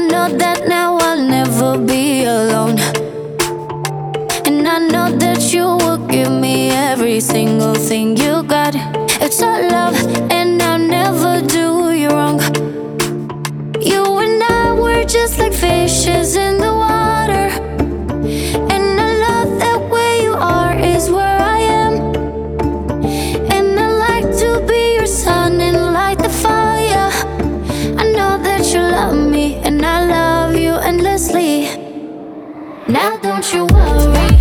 know that now I'll never be alone. And I know that you will give me every single thing you got. It's our love, and I'll never do you wrong. You and I were just like fishes in the water, and I love that way you are is where I am. And I like to be your sun and light the fire. I know that you love me, and I love you endlessly. Now don't you worry.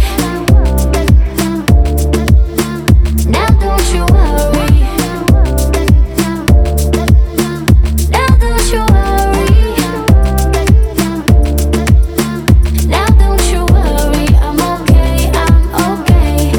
Now don't you worry. Now don't you worry. Now don't you worry. I'm okay, I'm okay.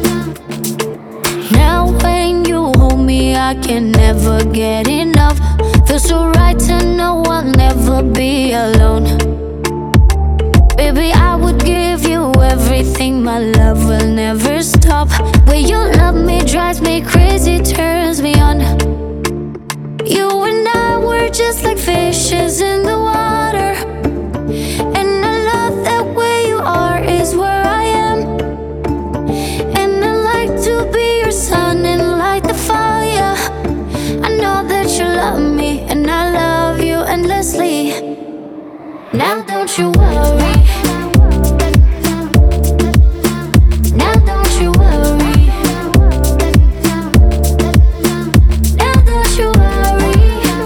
Now when you hold me, I can never get enough. Feels so right to know I'll never be alone. Baby, I would give you everything, my love will never stop. Way you love me drives me crazy, turns me on. You and I were just like fishes in the water, and I love that way you are is where I am. And I like to be your sun and light the fire. I know that you love me, and I love you endlessly. Now don't you worry. Now don't you worry. Now don't you worry.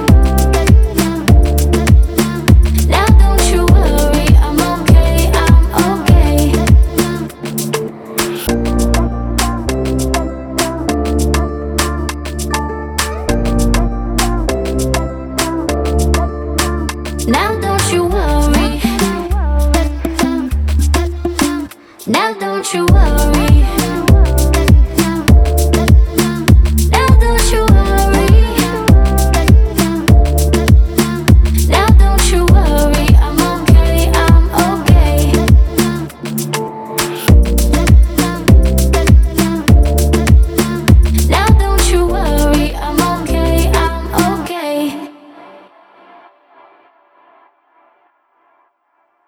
Now don't you worry. I'm okay, I'm okay. Now don't you worry. Now don't you worry.